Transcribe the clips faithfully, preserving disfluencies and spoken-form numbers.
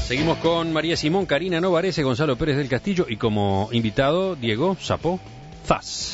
Seguimos con María Simón, Karina Novarese, Gonzalo Pérez del Castillo y como invitado Diego Sapo Zas.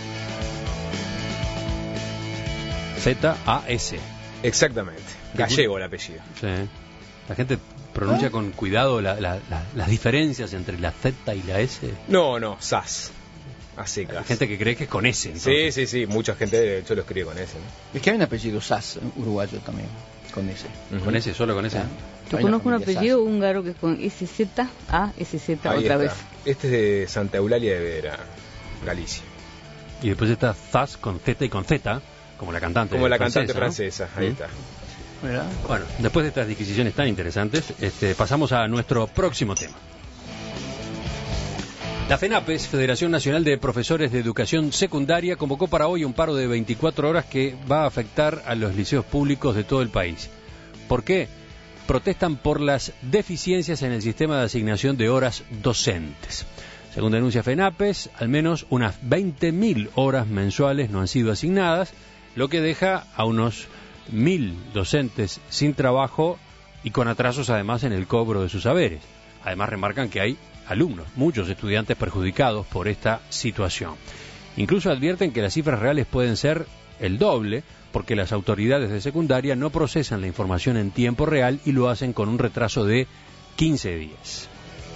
Z A S. Exactamente. Gallego el apellido. Sí. La gente pronuncia con cuidado la, la, la, las diferencias entre la Z y la S. No, no, Zas. Así que. Hay gente que cree que es con S. Entonces. Sí, sí, sí. Mucha gente de hecho lo escribe con S, ¿no? Es que hay un apellido Zas uruguayo también, con S. Uh-huh. ¿Con S? ¿Solo con S? Claro. Yo conozco un apellido Zas. húngaro que es con S Z A S Z Ahí otra está. vez. Este es de Santa Eulalia de Vera, Galicia. Y después está Zas con Z y con Z, como la cantante Como la francesa, cantante ¿no? francesa, ahí uh-huh. está. ¿Verdad? Bueno, después de estas disquisiciones tan interesantes, este, pasamos a nuestro próximo tema. La FENAPES, Federación Nacional de Profesores de Educación Secundaria, convocó para hoy un paro de veinticuatro horas que va a afectar a los liceos públicos de todo el país. ¿Por qué? Protestan por las deficiencias en el sistema de asignación de horas docentes. Según denuncia FENAPES, al menos unas veinte mil horas mensuales no han sido asignadas, lo que deja a unos mil docentes sin trabajo y con atrasos además en el cobro de sus saberes. Además remarcan que hay alumnos, muchos estudiantes perjudicados por esta situación. Incluso advierten que las cifras reales pueden ser el doble porque las autoridades de secundaria no procesan la información en tiempo real y lo hacen con un retraso de quince días.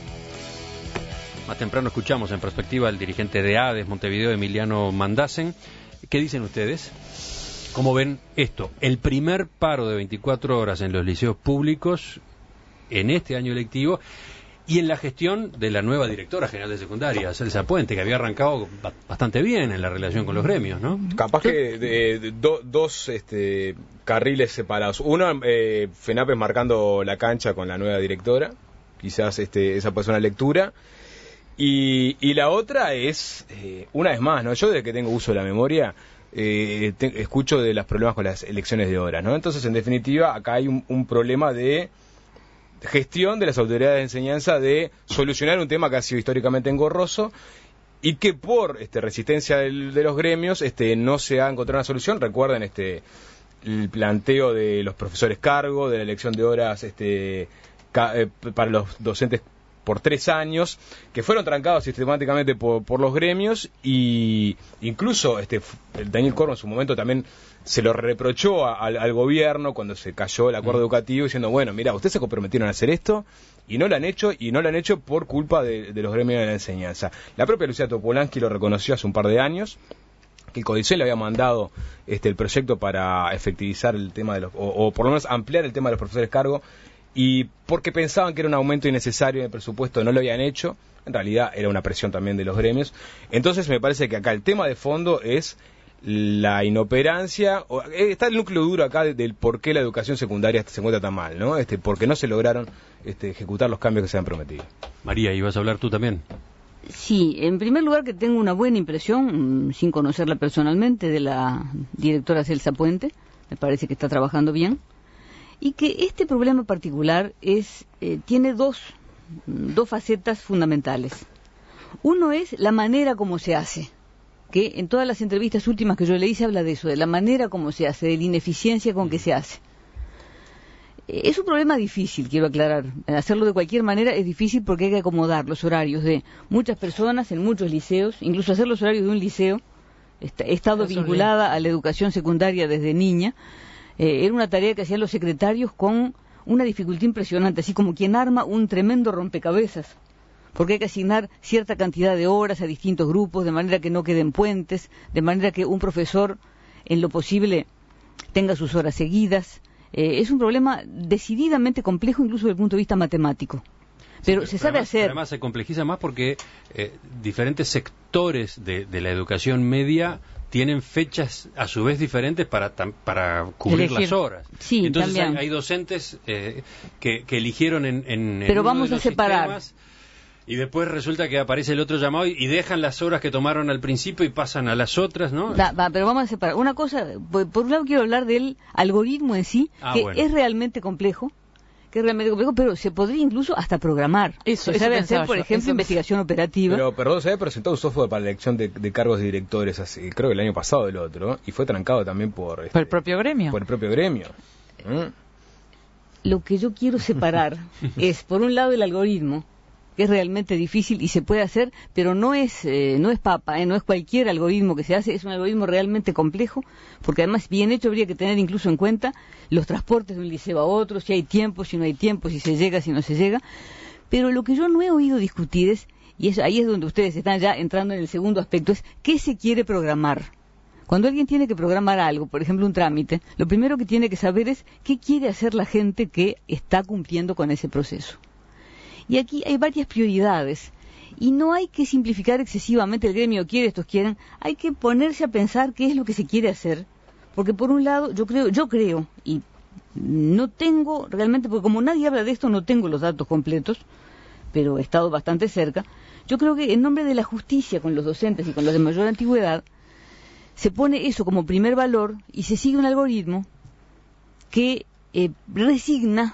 Más temprano escuchamos en perspectiva al dirigente de ADES Montevideo, Emiliano Mandacen. ¿Qué dicen ustedes? ¿Cómo ven esto? El primer paro de veinticuatro horas en los liceos públicos en este año lectivo y en la gestión de la nueva directora general de secundaria, Celsa Puente, que había arrancado bastante bien en la relación con los gremios, ¿no? Capaz que de, de, do, dos este, carriles separados. Uno, eh, FENAPES marcando la cancha con la nueva directora, quizás este, esa puede ser una lectura. Y, y la otra es, eh, una vez más, ¿no? Yo desde que tengo uso de la memoria, Eh, te, escucho de los problemas con las elecciones de horas, ¿no? Entonces, en definitiva, acá hay un, un problema de gestión de las autoridades de enseñanza de solucionar un tema que ha sido históricamente engorroso y que por este, resistencia del, de los gremios este, no se ha encontrado una solución. Recuerden este, el planteo de los profesores cargo, de la elección de horas este, ca, eh, para los docentes por tres años, que fueron trancados sistemáticamente por, por los gremios, y incluso este Daniel Corvo en su momento también se lo reprochó a, al, al gobierno cuando se cayó el acuerdo mm. educativo, diciendo, bueno, mira, ustedes se comprometieron a hacer esto, y no lo han hecho, y no lo han hecho por culpa de, de los gremios de la enseñanza. La propia Lucía Topolansky lo reconoció hace un par de años, que el CODICEL le había mandado este el proyecto para efectivizar el tema de los, o, o por lo menos ampliar el tema de los profesores cargo, y porque pensaban que era un aumento innecesario en el presupuesto no lo habían hecho. En realidad era una presión también de los gremios. Entonces me parece que acá el tema de fondo es la inoperancia, o, eh, está el núcleo duro acá del, del por qué la educación secundaria se encuentra tan mal, ¿no? Este, porque no se lograron este, ejecutar los cambios que se han prometido. María, ¿ibas a hablar tú también? Sí, en primer lugar que tengo una buena impresión, sin conocerla personalmente, de la directora Celsa Puente. Me parece que está trabajando bien. Y que este problema particular es eh, tiene dos, dos facetas fundamentales. Uno es la manera como se hace, que en todas las entrevistas últimas que yo leí se habla de eso, de la manera como se hace, de la ineficiencia con que se hace. Eh, es un problema difícil, quiero aclarar. Hacerlo de cualquier manera es difícil porque hay que acomodar los horarios de muchas personas en muchos liceos, incluso hacer los horarios de un liceo. He estado vinculada a la educación secundaria desde niña. Eh, era una tarea que hacían los secretarios con una dificultad impresionante, así como quien arma un tremendo rompecabezas, porque hay que asignar cierta cantidad de horas a distintos grupos, de manera que no queden puentes, de manera que un profesor, en lo posible, tenga sus horas seguidas. Eh, es un problema decididamente complejo, incluso desde el punto de vista matemático. Pero sí, se sabe además, hacer. Además se complejiza más porque eh, diferentes sectores de, de la educación media tienen fechas a su vez diferentes para para cubrir Elegir. las horas. Sí, entonces hay, también. hay docentes eh, que, que eligieron en, en, Pero en vamos uno de a los separar. sistemas, y después resulta que aparece el otro llamado y, y dejan las horas que tomaron al principio y pasan a las otras, ¿no? Va, va, pero vamos a separar. Una cosa, por, por un lado quiero hablar del algoritmo en sí, Ah, que bueno. es realmente complejo, que es realmente complejo, pero se podría incluso hasta programar. Eso, se eso sabe pensaba hacer, por yo. ejemplo, Eso- investigación operativa. Pero, perdón, se había presentado un software para la elección de, de cargos de directores, así, creo que el año pasado el otro, y fue trancado también por, este, Por el propio gremio. por el propio gremio. ¿Mm? lo que yo quiero separar es, por un lado, el algoritmo, que es realmente difícil y se puede hacer, pero no es eh, no es papa, eh, no es cualquier algoritmo que se hace, es un algoritmo realmente complejo, porque además, bien hecho, habría que tener incluso en cuenta los transportes de un liceo a otro, si hay tiempo, si no hay tiempo, si se llega, si no se llega. Pero lo que yo no he oído discutir es, y es, ahí es donde ustedes están ya entrando en el segundo aspecto, es ¿qué se quiere programar? Cuando alguien tiene que programar algo, por ejemplo un trámite, lo primero que tiene que saber es qué quiere hacer la gente que está cumpliendo con ese proceso. Y aquí hay varias prioridades, y no hay que simplificar excesivamente, el gremio quiere, estos quieren, hay que ponerse a pensar qué es lo que se quiere hacer, porque por un lado, yo creo, yo creo, y no tengo realmente, porque como nadie habla de esto, no tengo los datos completos, pero he estado bastante cerca, yo creo que en nombre de la justicia con los docentes y con los de mayor antigüedad, se pone eso como primer valor y se sigue un algoritmo que eh, resigna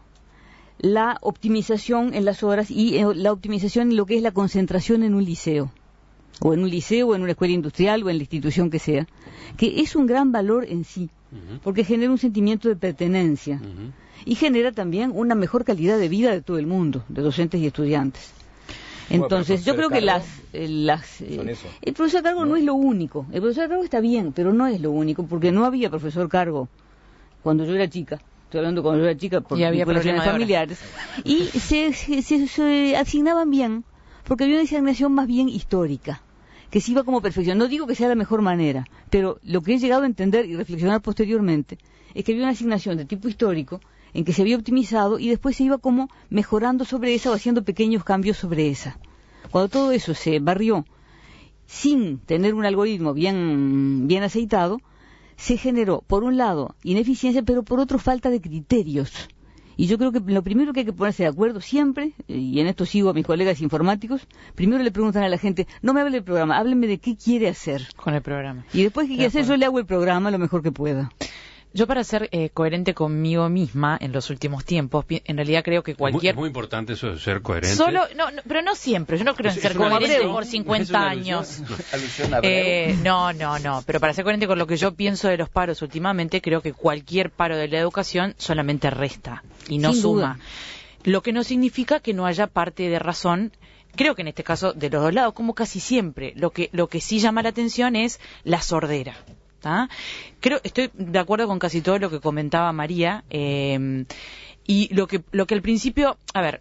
la optimización en las horas y eh, la optimización en lo que es la concentración en un liceo, o en un liceo, o en una escuela industrial, o en la institución que sea, que es un gran valor en sí, uh-huh. porque genera un sentimiento de pertenencia, uh-huh. y genera también una mejor calidad de vida de todo el mundo, de docentes y estudiantes. Entonces, bueno, yo creo que las... Eh, las eh, el profesor de cargo no. no es lo único. El profesor de cargo está bien, pero no es lo único, porque no había profesor cargo cuando yo era chica. Estoy hablando cuando yo era chica por relaciones familiares. Y se, se, se, se asignaban bien, porque había una asignación más bien histórica, que se iba como perfección. No digo que sea la mejor manera, pero lo que he llegado a entender y reflexionar posteriormente es que había una asignación de tipo histórico en que se había optimizado y después se iba como mejorando sobre esa o haciendo pequeños cambios sobre esa. Cuando todo eso se barrió sin tener un algoritmo bien, bien aceitado, se generó, por un lado, ineficiencia, pero por otro, falta de criterios. Y yo creo que lo primero que hay que ponerse de acuerdo siempre, y en esto sigo a mis colegas informáticos, primero le preguntan a la gente, no me hable del programa, hábleme de qué quiere hacer. Con el programa. Y después, ¿qué quiere hacer? Yo le hago el programa lo mejor que pueda. Yo, para ser eh, coherente conmigo misma en los últimos tiempos, en realidad creo que cualquier... Es muy, muy importante eso de ser coherente. Solo, no, no, pero no siempre. Yo no creo en es, ser es coherente Abreu. por cincuenta años. Alusión a Abreu. Eh, no, no, no. Pero para ser coherente con lo que yo pienso de los paros últimamente, creo que cualquier paro de la educación solamente resta y no Sin suma. duda. Lo que no significa que no haya parte de razón. Creo que en este caso de los dos lados, como casi siempre, lo que, lo que sí llama la atención es la sordera. ¿Ah? Creo, estoy de acuerdo con casi todo lo que comentaba María, eh, y lo que lo que al principio, a ver,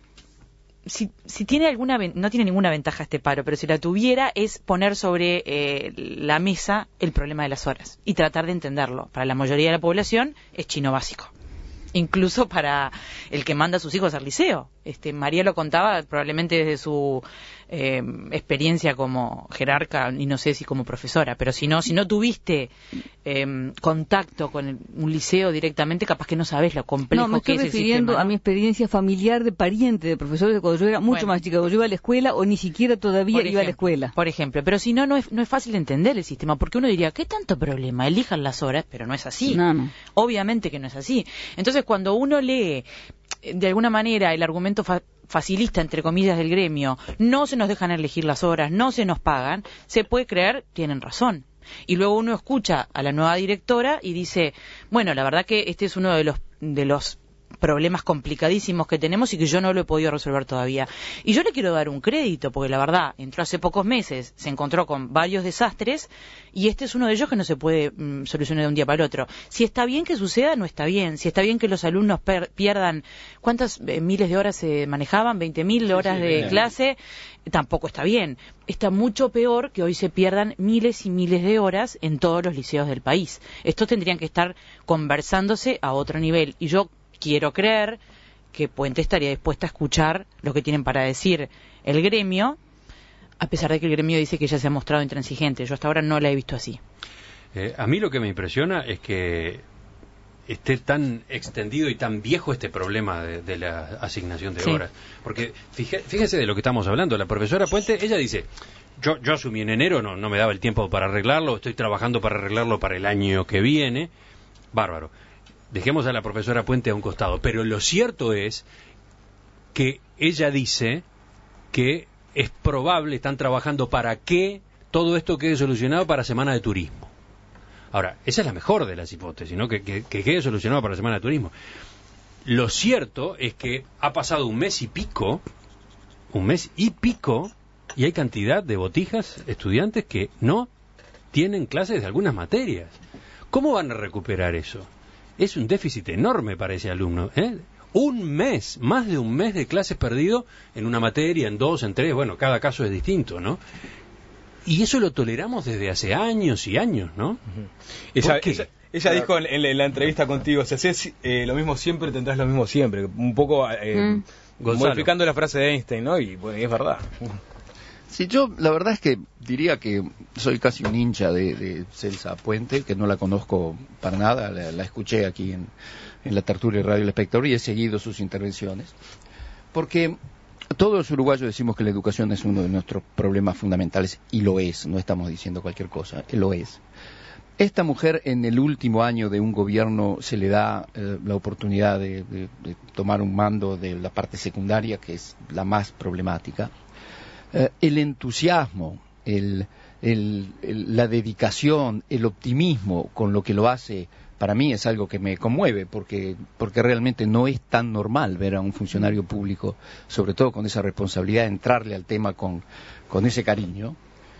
si, si tiene alguna, no tiene ninguna ventaja este paro, pero si la tuviera es poner sobre eh, la mesa el problema de las horas y tratar de entenderlo. Para la mayoría de la población es chino básico, incluso para el que manda a sus hijos al liceo. Este, María lo contaba probablemente desde su eh, experiencia como jerarca y no sé si como profesora, pero si no, si no tuviste eh, contacto con el, un liceo directamente, capaz que no sabes lo complejo no, me que estoy es el refiriendo sistema, ¿no? a mi experiencia familiar de pariente de profesores de cuando yo era mucho Bueno. más chica, cuando yo iba a la escuela o ni siquiera todavía Por iba a la ejemplo, escuela. Por ejemplo, pero si no, no es, no es fácil entender el sistema, porque uno diría, ¿qué tanto problema? Elijan las horas, pero no es así. No, no. Obviamente que no es así. Entonces, cuando uno lee, de alguna manera, el argumento fa facilista, entre comillas, del gremio, no se nos dejan elegir las horas, no se nos pagan, se puede creer, tienen razón. Y luego uno escucha a la nueva directora y dice, bueno, la verdad que este es uno de los de los problemas complicadísimos que tenemos y que yo no lo he podido resolver todavía. Y yo le quiero dar un crédito, porque la verdad, entró hace pocos meses, se encontró con varios desastres, y este es uno de ellos que no se puede mm, solucionar de un día para el otro. Si está bien que suceda, no está bien. Si está bien que los alumnos pierdan, ¿cuántas eh, miles de horas se manejaban? veinte mil horas sí, sí, de bien. clase, tampoco está bien. Está mucho peor que hoy se pierdan miles y miles de horas en todos los liceos del país. Estos tendrían que estar conversándose a otro nivel, y yo quiero creer que Puente estaría dispuesta a escuchar lo que tienen para decir el gremio, a pesar de que el gremio dice que ya se ha mostrado intransigente. Yo hasta ahora no la he visto así. Eh, a mí lo que me impresiona es que esté tan extendido y tan viejo este problema de, de la asignación de sí. horas. Porque fíjese, fíjese de lo que estamos hablando. La profesora Puente, ella dice, yo, yo asumí en enero, no, no me daba el tiempo para arreglarlo, estoy trabajando para arreglarlo para el año que viene. Bárbaro. Dejemos a la profesora Puente a un costado, pero lo cierto es que ella dice que es probable, están trabajando para que todo esto quede solucionado para Semana de Turismo. Ahora, esa es la mejor de las hipótesis, ¿no? Que, que, que quede solucionado para la Semana de Turismo. Lo cierto es que ha pasado un mes y pico, un mes y pico, y hay cantidad de botijas, estudiantes que no tienen clases de algunas materias. ¿Cómo van a recuperar eso? Es un déficit enorme para ese alumno, ¿eh? Un mes, más de un mes de clases perdido en una materia, en dos, en tres, bueno, cada caso es distinto, ¿no? Y eso lo toleramos desde hace años y años, ¿no? Uh-huh. Ella, ella, ella dijo en, en la entrevista contigo, si haces eh, lo mismo siempre, tendrás lo mismo siempre. Un poco eh, mm. modificando la frase de Einstein, ¿no? Y bueno, es verdad. Sí, yo la verdad es que diría que soy casi un hincha de, de Celsa Puente, que no la conozco para nada, la, la escuché aquí en, en la tertulia de Radio El Espectador y he seguido sus intervenciones, porque todos los uruguayos decimos que la educación es uno de nuestros problemas fundamentales, y lo es, no estamos diciendo cualquier cosa, lo es. Esta mujer en el último año de un gobierno se le da eh, la oportunidad de, de, de tomar un mando de la parte secundaria, que es la más problemática. Uh, el entusiasmo, el, el, el, la dedicación, el optimismo con lo que lo hace, para mí es algo que me conmueve, porque, porque realmente no es tan normal ver a un funcionario público, sobre todo con esa responsabilidad, entrarle al tema con, con ese cariño.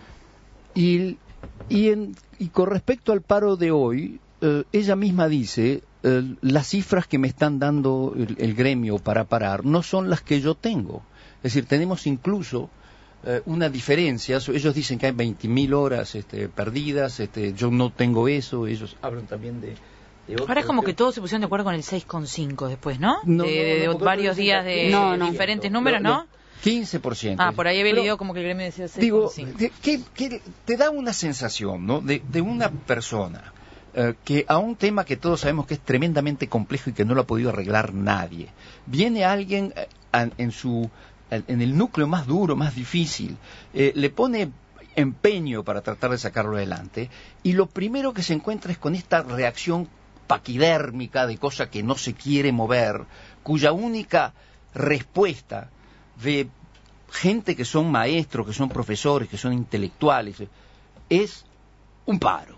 Y, y, en, y con respecto al paro de hoy, uh, ella misma dice, uh, las cifras que me están dando el, el gremio para parar no son las que yo tengo. Es decir, tenemos incluso una diferencia. Ellos dicen que hay veinte mil horas este, perdidas, este, yo no tengo eso, ellos hablan también de, de otro, ahora es como que... que todos se pusieron de acuerdo con el seis coma cinco después, ¿no? no de, no, de varios días de no, no. diferentes números, lo, ¿no? Lo, quince por ciento. Ah, por ahí había Pero, leído como que el gremio decía seis coma cinco. Digo, que, que te da una sensación, ¿no? De, de una persona uh, que a un tema que todos sabemos que es tremendamente complejo y que no lo ha podido arreglar nadie, viene alguien uh, en su... en el núcleo más duro, más difícil, eh, le pone empeño para tratar de sacarlo adelante, y lo primero que se encuentra es con esta reacción paquidérmica de cosa que no se quiere mover, cuya única respuesta de gente que son maestros, que son profesores, que son intelectuales, es un paro,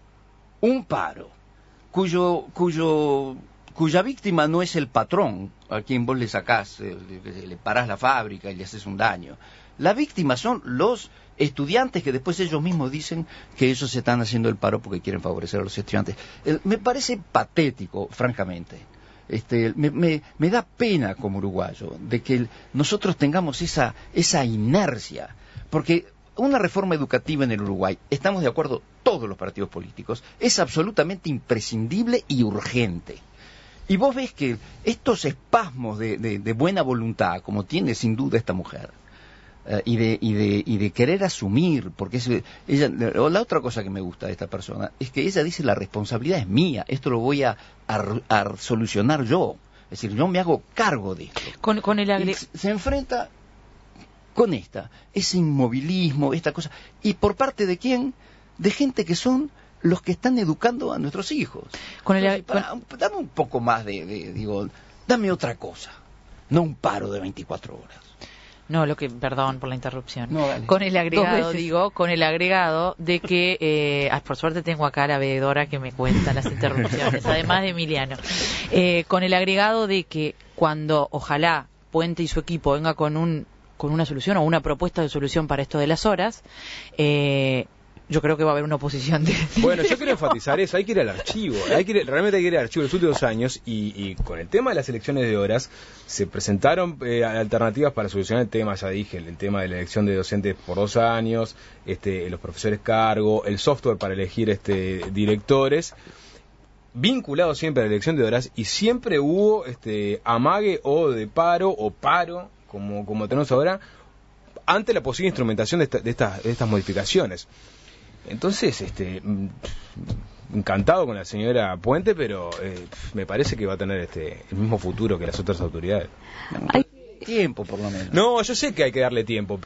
un paro, cuyo... cuyo cuya víctima no es el patrón, a quien vos le sacás, eh, le, le parás la fábrica y le haces un daño. La víctima son los estudiantes, que después ellos mismos dicen que ellos se están haciendo el paro porque quieren favorecer a los estudiantes. Eh, me parece patético, francamente. Este, me, me, me da pena como uruguayo de que nosotros tengamos esa, esa inercia, porque una reforma educativa en el Uruguay, estamos de acuerdo todos los partidos políticos, es absolutamente imprescindible y urgente. Y vos ves que estos espasmos de, de, de buena voluntad, como tiene sin duda esta mujer, uh, y, de, y, de, y de querer asumir, porque es, ella, la otra cosa que me gusta de esta persona es que ella dice: la responsabilidad es mía, esto lo voy a, a, a solucionar yo, es decir, yo me hago cargo de esto. Con, con el agre... Se enfrenta con esta, ese inmovilismo, esta cosa, y por parte de quién, de gente que son los que están educando a nuestros hijos. Con el, Entonces, para, con... Dame un poco más de, de, digo, dame otra cosa, no un paro de veinticuatro horas. No, lo que, perdón por la interrupción. No, con el agregado, digo, con el agregado de que, eh, por suerte tengo acá a la veedora que me cuenta las interrupciones, además de Emiliano. Eh, con el agregado de que cuando, ojalá, Puente y su equipo venga con un con una solución o una propuesta de solución para esto de las horas, eh, yo creo que va a haber una oposición de... Bueno, yo quiero enfatizar eso, hay que ir al archivo, hay que ir, realmente hay que ir al archivo de los últimos años, y, y con el tema de las elecciones de horas, se presentaron eh, alternativas para solucionar el tema, ya dije, el, el tema de la elección de docentes por dos años, este, los profesores cargo, el software para elegir este, directores, vinculado siempre a la elección de horas, y siempre hubo este, amague o de paro, o paro, como, como tenemos ahora, ante la posible instrumentación de, esta, de, estas, de estas modificaciones. Entonces, este, encantado con la señora Puente, pero eh, me parece que va a tener este el mismo futuro que las otras autoridades. Hay tiempo, por lo menos. No, yo sé que hay que darle tiempo,